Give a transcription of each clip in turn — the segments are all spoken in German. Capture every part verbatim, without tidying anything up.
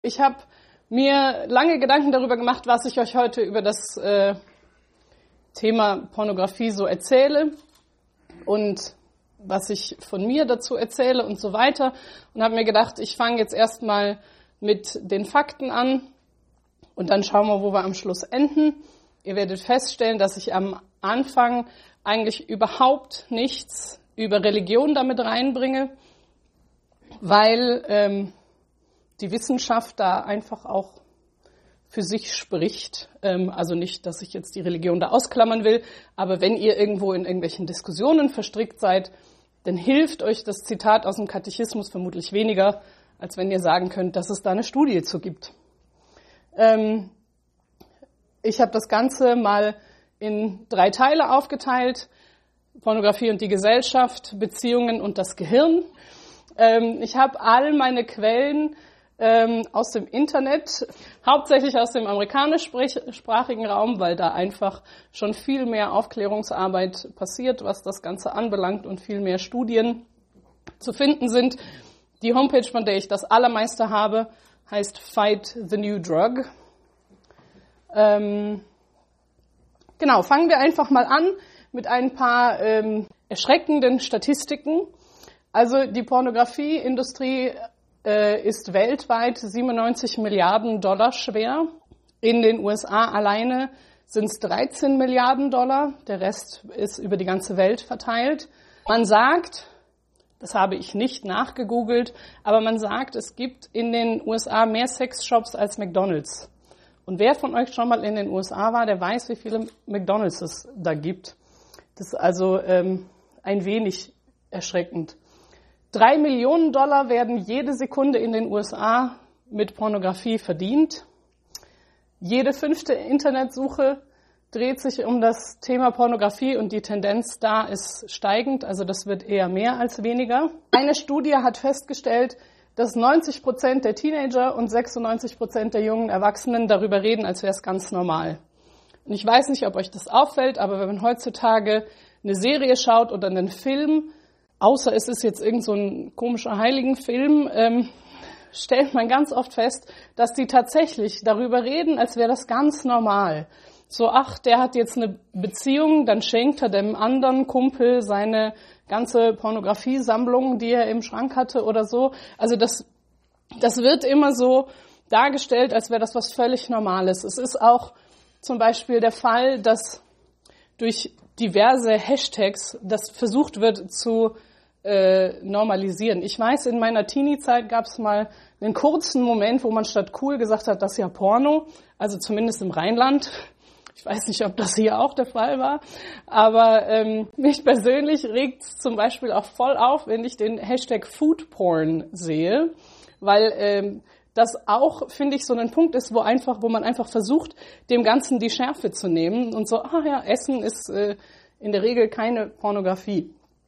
Ich habe mir lange Gedanken darüber gemacht, was ich euch heute über das äh, Thema Pornografie so erzähle und was ich von mir dazu erzähle und so weiter. Und habe mir gedacht, ich fange jetzt erstmal mit den Fakten an und dann schauen wir, wo wir am Schluss enden. Ihr werdet feststellen, dass ich am Anfang eigentlich überhaupt nichts über Religion damit reinbringe, weil ähm, die Wissenschaft da einfach auch für sich spricht. Ähm, also nicht, dass ich jetzt die Religion da ausklammern will, aber wenn ihr irgendwo in irgendwelchen Diskussionen verstrickt seid, dann hilft euch das Zitat aus dem Katechismus vermutlich weniger, als wenn ihr sagen könnt, dass es da eine Studie zu gibt. Ähm, ich habe das Ganze mal in drei Teile aufgeteilt. Pornografie und die Gesellschaft, Beziehungen und das Gehirn. Ähm, ich habe all meine Quellen ähm, aus dem Internet, hauptsächlich aus dem amerikanischsprachigen Raum, weil da einfach schon viel mehr Aufklärungsarbeit passiert, was das Ganze anbelangt und viel mehr Studien zu finden sind. Die Homepage, von der ich das allermeiste habe, heißt Fight the New Drug. Ähm, genau, fangen wir einfach mal an mit ein paar ähm, erschreckenden Statistiken. Also die Pornografieindustrie äh, ist weltweit siebenundneunzig Milliarden Dollar schwer. In den U S A alleine sind es dreizehn Milliarden Dollar. Der Rest ist über die ganze Welt verteilt. Man sagt, das habe ich nicht nachgegoogelt, aber man sagt, es gibt in den U S A mehr Sexshops als McDonald's. Und wer von euch schon mal in den U S A war, der weiß, wie viele McDonald's es da gibt. Das ist also ähm, ein wenig erschreckend. Drei Millionen Dollar werden jede Sekunde in den U S A mit Pornografie verdient. Jede fünfte Internetsuche dreht sich um das Thema Pornografie und die Tendenz da ist steigend, also das wird eher mehr als weniger. Eine Studie hat festgestellt, dass neunzig Prozent der Teenager und sechsundneunzig Prozent der jungen Erwachsenen darüber reden, als wäre es ganz normal. Und ich weiß nicht, ob euch das auffällt, aber wenn man heutzutage eine Serie schaut oder einen Film, außer es ist jetzt irgend so ein komischer Heiligenfilm, ähm, stellt man ganz oft fest, dass die tatsächlich darüber reden, als wäre das ganz normal. So, ach, der hat jetzt eine Beziehung, dann schenkt er dem anderen Kumpel seine ganze Pornografiesammlung, die er im Schrank hatte oder so. Also das, das wird immer so dargestellt, als wäre das was völlig Normales. Es ist auch zum Beispiel der Fall, dass durch diverse Hashtags das versucht wird zu äh, normalisieren. Ich weiß, in meiner Teenie-Zeit gab es mal einen kurzen Moment, wo man statt cool gesagt hat, das ist ja Porno, also zumindest im Rheinland. Ich weiß nicht, ob das hier auch der Fall war, aber ähm, mich persönlich regt es zum Beispiel auch voll auf, wenn ich den Hashtag Foodporn sehe, weil ähm, das auch, finde ich, so ein Punkt ist, wo einfach, wo man einfach versucht, dem Ganzen die Schärfe zu nehmen und so, ah ja, Essen ist äh, in der Regel keine Pornografie.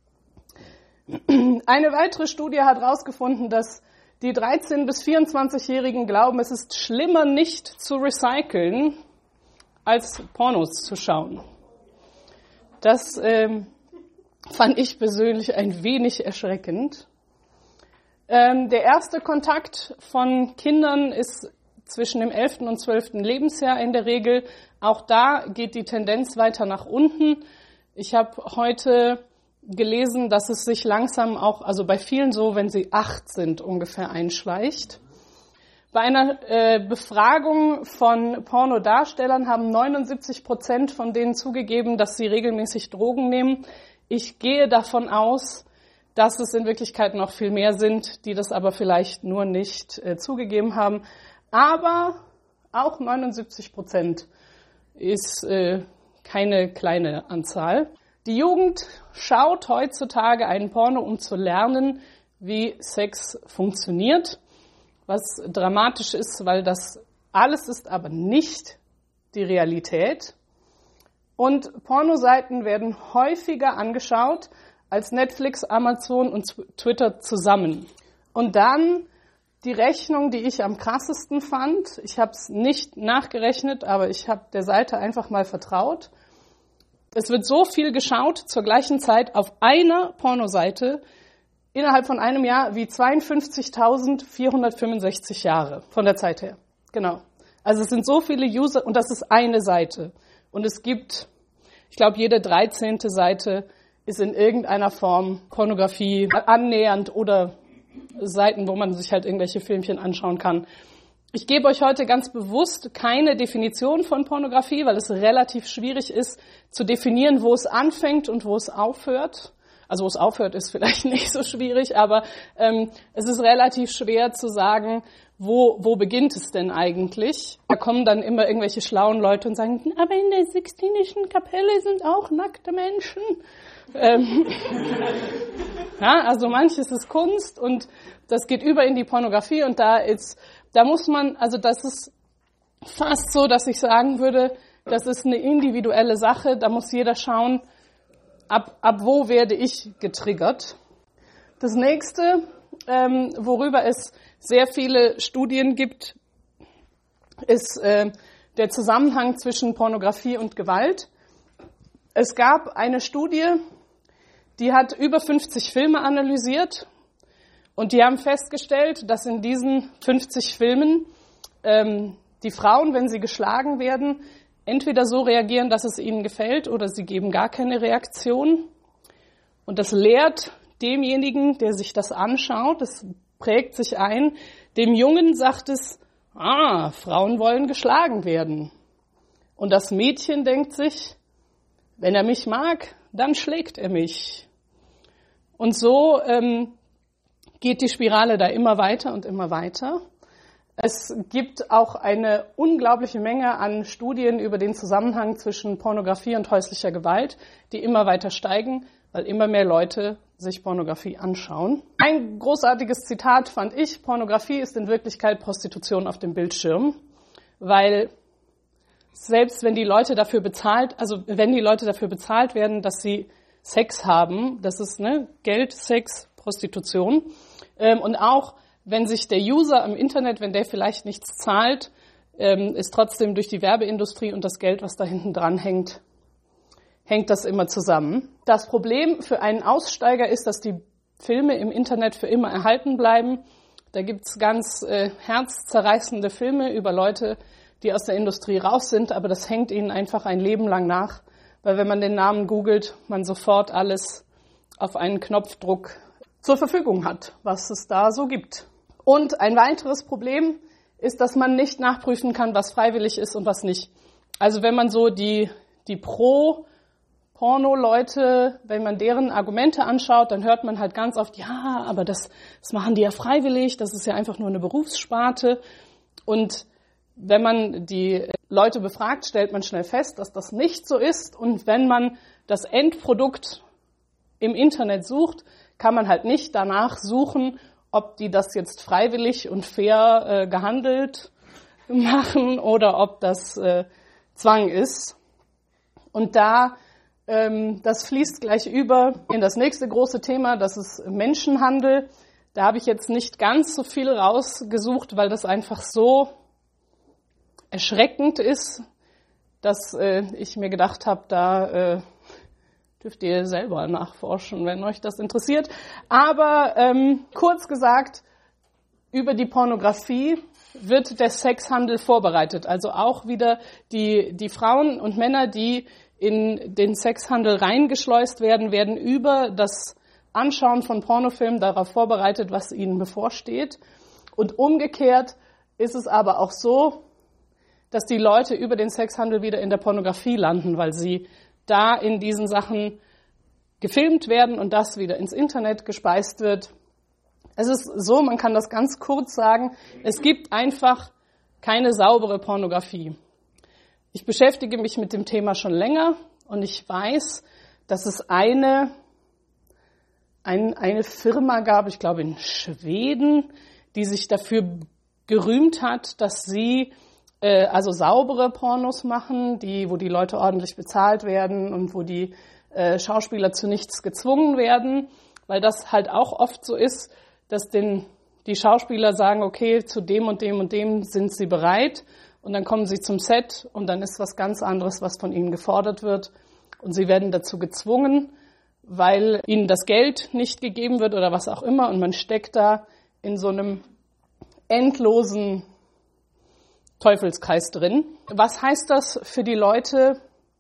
Eine weitere Studie hat herausgefunden, dass die dreizehn- bis vierundzwanzigjährigen glauben, es ist schlimmer, nicht zu recyceln, als Pornos zu schauen. Das ähm, fand ich persönlich ein wenig erschreckend. Ähm, der erste Kontakt von Kindern ist zwischen dem elften und zwölften Lebensjahr in der Regel. Auch da geht die Tendenz weiter nach unten. Ich habe heute gelesen, dass es sich langsam auch, also bei vielen so, wenn sie acht sind, ungefähr einschleicht. Bei einer äh, Befragung von Pornodarstellern haben neunundsiebzig Prozent von denen zugegeben, dass sie regelmäßig Drogen nehmen. Ich gehe davon aus, dass es in Wirklichkeit noch viel mehr sind, die das aber vielleicht nur nicht äh, zugegeben haben. Aber auch neunundsiebzig Prozent ist äh, keine kleine Anzahl. Die Jugend schaut heutzutage einen Porno, um zu lernen, wie Sex funktioniert. Was dramatisch ist, weil das alles ist aber nicht die Realität. Und Pornoseiten werden häufiger angeschaut als Netflix, Amazon und Twitter zusammen. Und dann die Rechnung, die ich am krassesten fand. Ich habe es nicht nachgerechnet, aber ich habe der Seite einfach mal vertraut. Es wird so viel geschaut zur gleichen Zeit auf einer Pornoseite innerhalb von einem Jahr wie zweiundfünfzigtausendvierhundertfünfundsechzig Jahre von der Zeit her. Genau. Also es sind so viele User und das ist eine Seite. Und es gibt, ich glaube, jede dreizehnte Seite ist in irgendeiner Form Pornografie annähernd oder Seiten, wo man sich halt irgendwelche Filmchen anschauen kann. Ich gebe euch heute ganz bewusst keine Definition von Pornografie, weil es relativ schwierig ist zu definieren, wo es anfängt und wo es aufhört. Also wo es aufhört, ist vielleicht nicht so schwierig, aber ähm, es ist relativ schwer zu sagen, wo wo beginnt es denn eigentlich. Da kommen dann immer irgendwelche schlauen Leute und sagen, aber in der Sixtinischen Kapelle sind auch nackte Menschen. Ähm, ja, also manches ist Kunst und das geht über in die Pornografie und da ist, da muss man, also das ist fast so, dass ich sagen würde, das ist eine individuelle Sache, da muss jeder schauen, ab, ab wo werde ich getriggert. Das nächste, ähm, worüber es sehr viele Studien gibt, ist äh, der Zusammenhang zwischen Pornografie und Gewalt. Es gab eine Studie, die hat über fünfzig Filme analysiert und die haben festgestellt, dass in diesen fünfzig Filmen ähm, die Frauen, wenn sie geschlagen werden, entweder so reagieren, dass es ihnen gefällt oder sie geben gar keine Reaktion. Und das lehrt demjenigen, der sich das anschaut, das prägt sich ein, dem Jungen sagt es, ah, Frauen wollen geschlagen werden. Und das Mädchen denkt sich, wenn er mich mag, dann schlägt er mich. Und so ähm, geht die Spirale da immer weiter und immer weiter. Es gibt auch eine unglaubliche Menge an Studien über den Zusammenhang zwischen Pornografie und häuslicher Gewalt, die immer weiter steigen, weil immer mehr Leute sich Pornografie anschauen. Ein großartiges Zitat fand ich, Pornografie ist in Wirklichkeit Prostitution auf dem Bildschirm, weil selbst wenn die Leute dafür bezahlt, also wenn die Leute dafür bezahlt werden, dass sie Sex haben, das ist ne, Geld, Sex, Prostitution. Ähm, und auch wenn sich der User im Internet, wenn der vielleicht nichts zahlt, ähm, ist trotzdem durch die Werbeindustrie und das Geld, was da hinten dran hängt, hängt das immer zusammen. Das Problem für einen Aussteiger ist, dass die Filme im Internet für immer erhalten bleiben. Da gibt's ganz äh, herzzerreißende Filme über Leute, die aus der Industrie raus sind, aber das hängt ihnen einfach ein Leben lang nach, weil wenn man den Namen googelt, man sofort alles auf einen Knopfdruck zur Verfügung hat, was es da so gibt. Und ein weiteres Problem ist, dass man nicht nachprüfen kann, was freiwillig ist und was nicht. Also wenn man so die, die Pro-Porno-Leute, wenn man deren Argumente anschaut, dann hört man halt ganz oft, ja, aber das, das machen die ja freiwillig, das ist ja einfach nur eine Berufssparte. Und wenn man die Leute befragt, stellt man schnell fest, dass das nicht so ist. Und wenn man das Endprodukt im Internet sucht, kann man halt nicht danach suchen, ob die das jetzt freiwillig und fair äh, gehandelt machen oder ob das äh, Zwang ist. Und da, ähm, das fließt gleich über in das nächste große Thema, das ist Menschenhandel. Da habe ich jetzt nicht ganz so viel rausgesucht, weil das einfach so erschreckend ist, dass äh, ich mir gedacht habe, da äh, dürft ihr selber nachforschen, wenn euch das interessiert. Aber ähm, kurz gesagt, über die Pornografie wird der Sexhandel vorbereitet. Also auch wieder die, die Frauen und Männer, die in den Sexhandel reingeschleust werden, werden über das Anschauen von Pornofilmen darauf vorbereitet, was ihnen bevorsteht. Und umgekehrt ist es aber auch so, dass die Leute über den Sexhandel wieder in der Pornografie landen, weil sie da in diesen Sachen gefilmt werden und das wieder ins Internet gespeist wird. Es ist so, man kann das ganz kurz sagen, es gibt einfach keine saubere Pornografie. Ich beschäftige mich mit dem Thema schon länger und ich weiß, dass es eine, ein, eine Firma gab, ich glaube in Schweden, die sich dafür gerühmt hat, dass sie äh, also saubere Pornos machen, die, wo die Leute ordentlich bezahlt werden und wo die äh, Schauspieler zu nichts gezwungen werden, weil das halt auch oft so ist, dass den, die Schauspieler sagen, okay, zu dem und dem und dem sind sie bereit und dann kommen sie zum Set und dann ist was ganz anderes, was von ihnen gefordert wird und sie werden dazu gezwungen, weil ihnen das Geld nicht gegeben wird oder was auch immer und man steckt da in so einem endlosen Teufelskreis drin. Was heißt das für die Leute,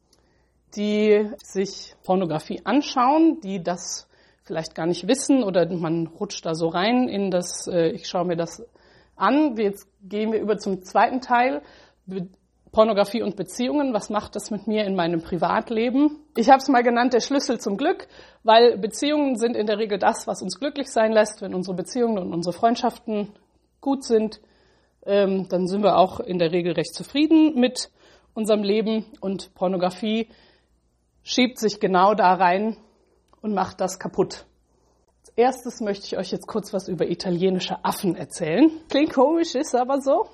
die sich Pornografie anschauen, die das vielleicht gar nicht wissen oder man rutscht da so rein in das, äh, ich schaue mir das an. Jetzt gehen wir über zum zweiten Teil, Be- Pornografie und Beziehungen. Was macht das mit mir in meinem Privatleben? Ich habe es mal genannt, der Schlüssel zum Glück, weil Beziehungen sind in der Regel das, was uns glücklich sein lässt. Wenn unsere Beziehungen und unsere Freundschaften gut sind, ähm, dann sind wir auch in der Regel recht zufrieden mit unserem Leben und Pornografie schiebt sich genau da rein und macht das kaputt. Als erstes möchte ich euch jetzt kurz was über italienische Affen erzählen. Klingt komisch, ist aber so.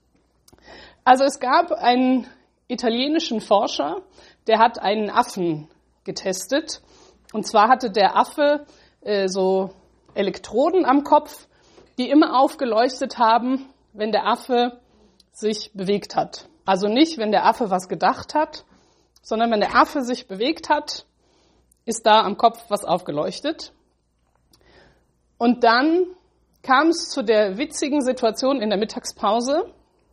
Also es gab einen italienischen Forscher, der hat einen Affen getestet. Und zwar hatte der Affe äh, so Elektroden am Kopf, die immer aufgeleuchtet haben, wenn der Affe sich bewegt hat. Also nicht, wenn der Affe was gedacht hat, sondern wenn der Affe sich bewegt hat, ist da am Kopf was aufgeleuchtet. Und dann kam es zu der witzigen Situation in der Mittagspause,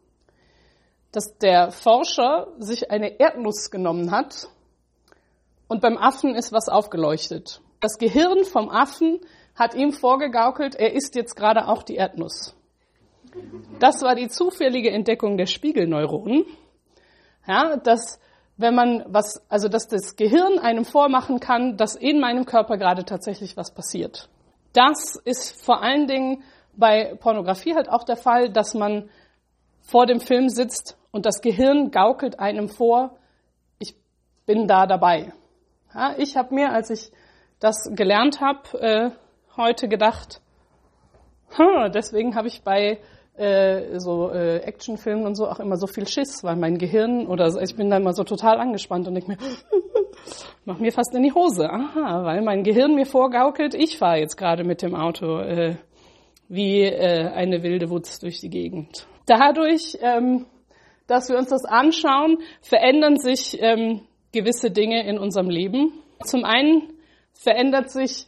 dass der Forscher sich eine Erdnuss genommen hat und beim Affen ist was aufgeleuchtet. Das Gehirn vom Affen hat ihm vorgegaukelt, er isst jetzt gerade auch die Erdnuss. Das war die zufällige Entdeckung der Spiegelneuronen, ja, dass wenn man was, also dass das Gehirn einem vormachen kann, dass in meinem Körper gerade tatsächlich was passiert. Das ist vor allen Dingen bei Pornografie halt auch der Fall, dass man vor dem Film sitzt und das Gehirn gaukelt einem vor, ich bin da dabei. Ja, ich habe mir, als ich das gelernt habe, äh, heute gedacht, hm, deswegen habe ich bei äh, so äh, Actionfilmen und so auch immer so viel Schiss, weil mein Gehirn oder so, ich bin da immer so total angespannt und denke mir, mach mir fast in die Hose. Aha, weil mein Gehirn mir vorgaukelt, ich fahre jetzt gerade mit dem Auto äh, wie äh, eine wilde Wutz durch die Gegend. Dadurch, ähm, dass wir uns das anschauen, verändern sich ähm, gewisse Dinge in unserem Leben. Zum einen verändert sich,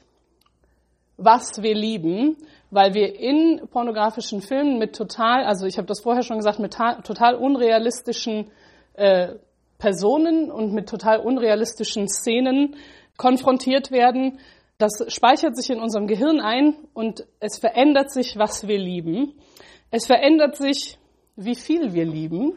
was wir lieben, weil wir in pornografischen Filmen mit total, also ich habe das vorher schon gesagt, mit ta- total unrealistischen äh, Personen und mit total unrealistischen Szenen konfrontiert werden. Das speichert sich in unserem Gehirn ein und es verändert sich, was wir lieben. Es verändert sich, wie viel wir lieben,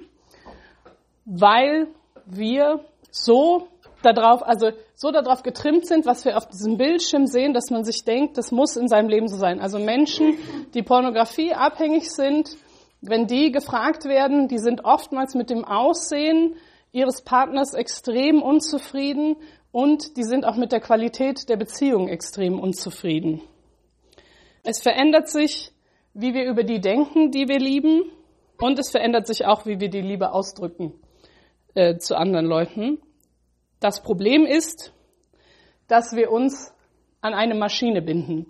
weil wir so darauf, also so darauf getrimmt sind, was wir auf diesem Bildschirm sehen, dass man sich denkt, das muss in seinem Leben so sein. Also Menschen, die Pornografie abhängig sind, wenn die gefragt werden, die sind oftmals mit dem Aussehen ihres Partners extrem unzufrieden und die sind auch mit der Qualität der Beziehung extrem unzufrieden. Es verändert sich, wie wir über die denken, die wir lieben, und es verändert sich auch, wie wir die Liebe ausdrücken äh, zu anderen Leuten. Das Problem ist, dass wir uns an eine Maschine binden.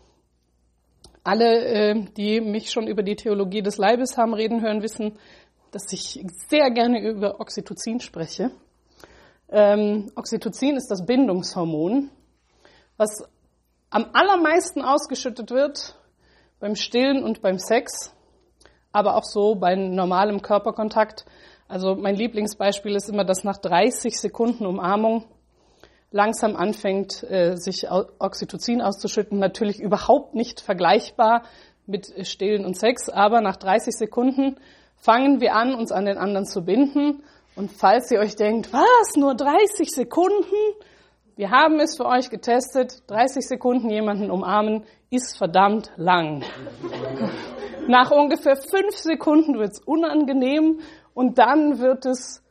Alle, äh, die mich schon über die Theologie des Leibes haben reden hören, wissen, dass ich sehr gerne über Oxytocin spreche. Ähm, Oxytocin ist das Bindungshormon, was am allermeisten ausgeschüttet wird beim Stillen und beim Sex, aber auch so bei normalem Körperkontakt. Also mein Lieblingsbeispiel ist immer, dass nach dreißig Sekunden Umarmung langsam anfängt, äh, sich Oxytocin auszuschütten. Natürlich überhaupt nicht vergleichbar mit Stillen und Sex, aber nach dreißig Sekunden fangen wir an, uns an den anderen zu binden. Und falls ihr euch denkt, was, nur dreißig Sekunden? Wir haben es für euch getestet. dreißig Sekunden jemanden umarmen ist verdammt lang. Nach ungefähr fünf Sekunden wird es unangenehm und dann wird es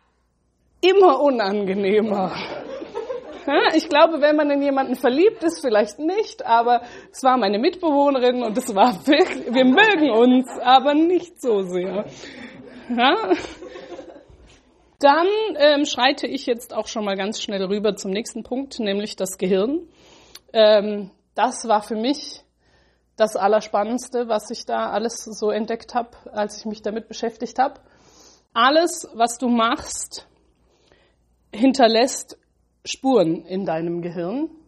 immer unangenehmer. Ja, ich glaube, wenn man in jemanden verliebt ist, vielleicht nicht, aber es war meine Mitbewohnerin und es war wirklich, wir mögen uns, aber nicht so sehr. Ja. Dann ähm, schreite ich jetzt auch schon mal ganz schnell rüber zum nächsten Punkt, nämlich das Gehirn. Ähm, das war für mich das Allerspannendste, was ich da alles so entdeckt habe, als ich mich damit beschäftigt habe. Alles, was du machst, hinterlässt Spuren in deinem Gehirn.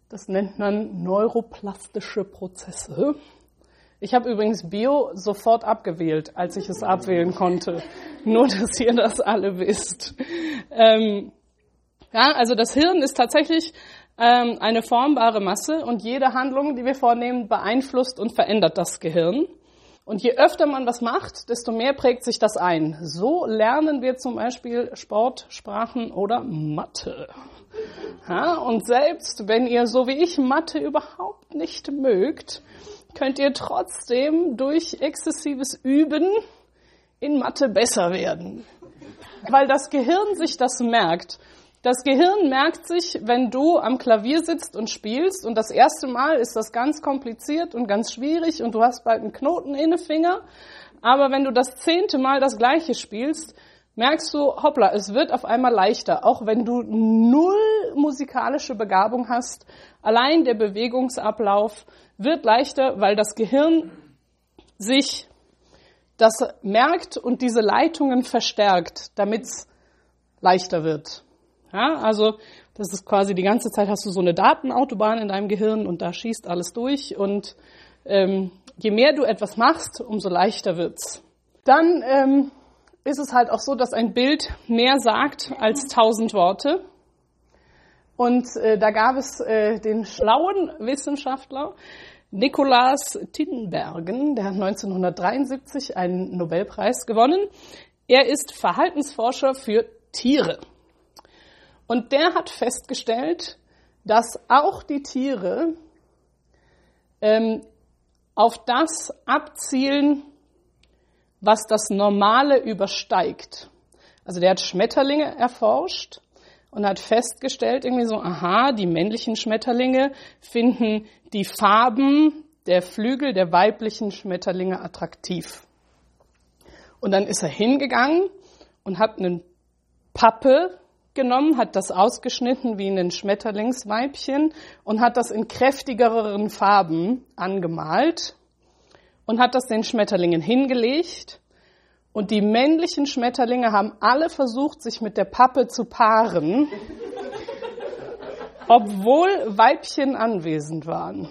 Das nennt man neuroplastische Prozesse. Ich habe übrigens Bio sofort abgewählt, als ich es abwählen konnte. Nur, dass ihr das alle wisst. Ähm, ja, also das Hirn ist tatsächlich ähm, eine formbare Masse und jede Handlung, die wir vornehmen, beeinflusst und verändert das Gehirn. Und je öfter man was macht, desto mehr prägt sich das ein. So lernen wir zum Beispiel Sport, Sprachen oder Mathe. Ja, und selbst wenn ihr, so wie ich, Mathe überhaupt nicht mögt, könnt ihr trotzdem durch exzessives Üben in Mathe besser werden. Weil das Gehirn sich das merkt. Das Gehirn merkt sich, wenn du am Klavier sitzt und spielst und das erste Mal ist das ganz kompliziert und ganz schwierig und du hast bald einen Knoten in den Finger. Aber wenn du das zehnte Mal das Gleiche spielst, merkst du, hoppla, es wird auf einmal leichter. Auch wenn du null musikalische Begabung hast, allein der Bewegungsablauf wird leichter, weil das Gehirn sich das merkt und diese Leitungen verstärkt, damit es leichter wird. Ja, also das ist quasi die ganze Zeit hast du so eine Datenautobahn in deinem Gehirn und da schießt alles durch und ähm, je mehr du etwas machst, umso leichter wird's. Dann ähm, ist es halt auch so, dass ein Bild mehr sagt als tausend Worte. Und äh, da gab es äh, den schlauen Wissenschaftler Nikolaas Tinbergen, der hat neunzehnhundertdreiundsiebzig einen Nobelpreis gewonnen. Er ist Verhaltensforscher für Tiere. Und der hat festgestellt, dass auch die Tiere ähm, auf das abzielen, was das Normale übersteigt. Also der hat Schmetterlinge erforscht und hat festgestellt, irgendwie so, aha, die männlichen Schmetterlinge finden die Farben der Flügel der weiblichen Schmetterlinge attraktiv. Und dann ist er hingegangen und hat eine Pappe genommen, hat das ausgeschnitten wie ein Schmetterlingsweibchen und hat das in kräftigeren Farben angemalt und hat das den Schmetterlingen hingelegt. Und die männlichen Schmetterlinge haben alle versucht, sich mit der Pappe zu paaren, obwohl Weibchen anwesend waren.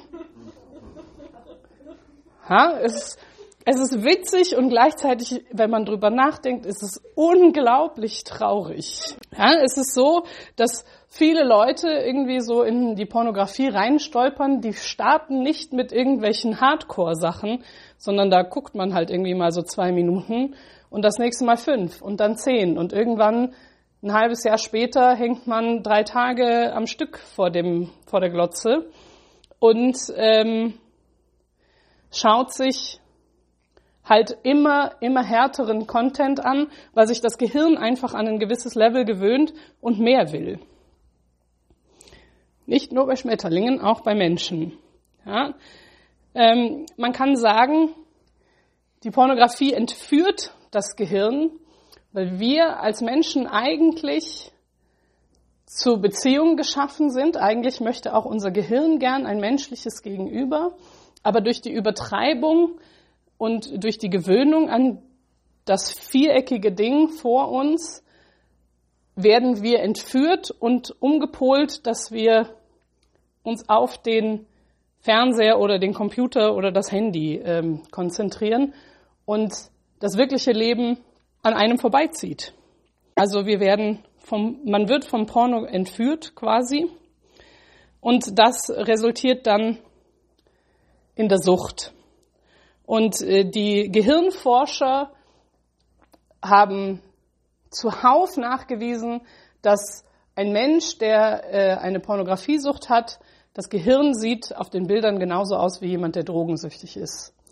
Ha, es ist, es ist witzig und gleichzeitig, wenn man drüber nachdenkt, ist es unglaublich traurig. Ja, es ist so, dass viele Leute irgendwie so in die Pornografie reinstolpern, die starten nicht mit irgendwelchen Hardcore-Sachen, sondern da guckt man halt irgendwie mal so zwei Minuten und das nächste Mal fünf und dann zehn und irgendwann ein halbes Jahr später hängt man drei Tage am Stück vor dem vor der Glotze und ähm, schaut sich halt immer, immer härteren Content an, weil sich das Gehirn einfach an ein gewisses Level gewöhnt und mehr will. Nicht nur bei Schmetterlingen, auch bei Menschen. Ja? Ähm, man kann sagen, die Pornografie entführt das Gehirn, weil wir als Menschen eigentlich zu Beziehungen geschaffen sind. Eigentlich möchte auch unser Gehirn gern ein menschliches Gegenüber, aber durch die Übertreibung und durch die Gewöhnung an das viereckige Ding vor uns werden wir entführt und umgepolt, dass wir uns auf den Fernseher oder den Computer oder das Handy ähm, konzentrieren und das wirkliche Leben an einem vorbeizieht. Also wir werden vom, man wird vom Porno entführt quasi und das resultiert dann in der Sucht. Und äh, die Gehirnforscher haben zuhauf nachgewiesen, dass ein Mensch, der äh, eine Pornografiesucht hat, das Gehirn sieht auf den Bildern genauso aus wie jemand, der drogensüchtig ist.